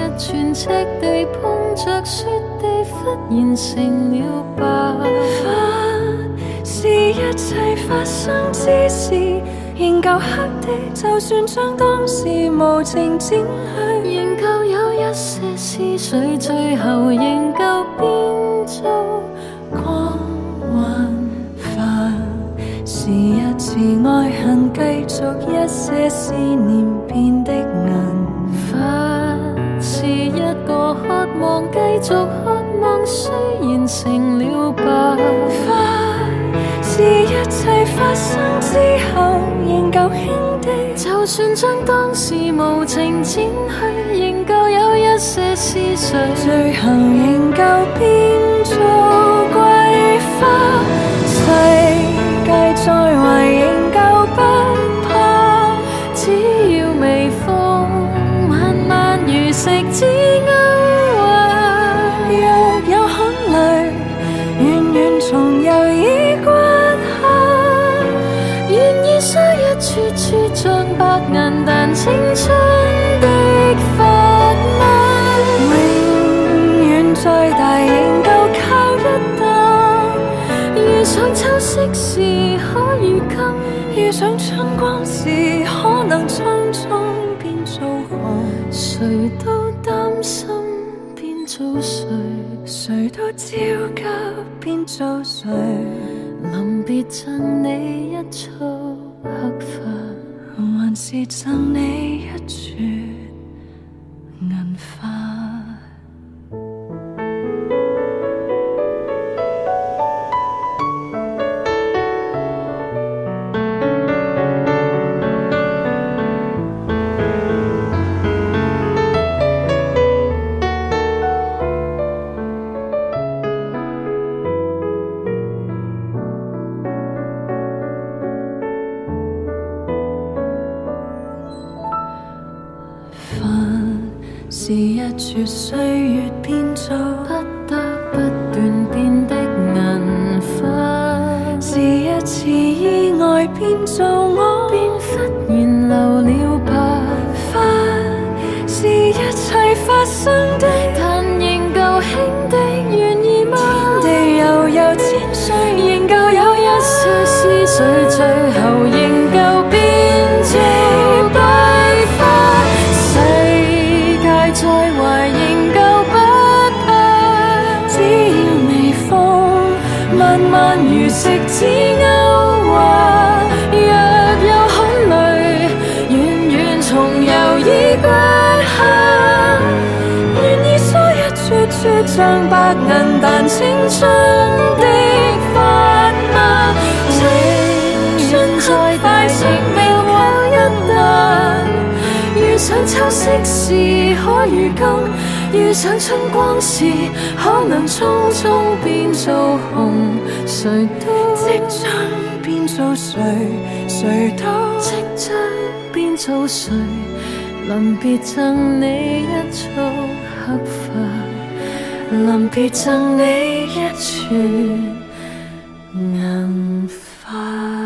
一寸赤地碰着雪地，忽然成了白髮，是一切發生之時，仍舊黑的，就算將當時無情剪去， 仍舊有一些思緒，最後仍舊變做光環繁，是一次愛恨，繼續一些思念變的銀髮，是一個渴望，繼續渴望，雖然成了白髮，是一切發生之後仍舊輕的， 就算將當時無情剪去，仍舊有一些思緒， 最後仍舊變做桂花。世界再壞仍舊不怕， 只要微風慢慢如食指勾畫， 若有汗淚遠遠從猶已刮下， 願意梳一處處像白銀，但青春的髮紋， 永遠再大仍舊靠一擔， 遇上秋色時可如今， 遇上春光時可能匆匆變做紅， 誰都擔心變做誰， 誰都焦急變做誰， 臨別贈你一束黑髮， 還是贈你一串銀髮。是一撮歲月變做不得不斷變的銀髮， 是一次意外變做我， 便忽然留了白髮，是一切發生的， 但仍舊輕的，願意嗎？ 天地悠悠千歲， 仍舊有一些思緒，最後仍舊變做白髮。世界再壞仍舊不怕， 只要微風慢慢如食指勾畫， 若有汗淚遠遠從猶已刮下， 願意梳一撮撮像白銀，但青春的髮碼，青春再大仍未靠一擔， 遇上秋色時可如今，遇上春光時可能匆匆變做紅，誰都即將變做誰，誰都即將變做誰，臨別贈你一束黑髮，臨別贈你一串銀髮。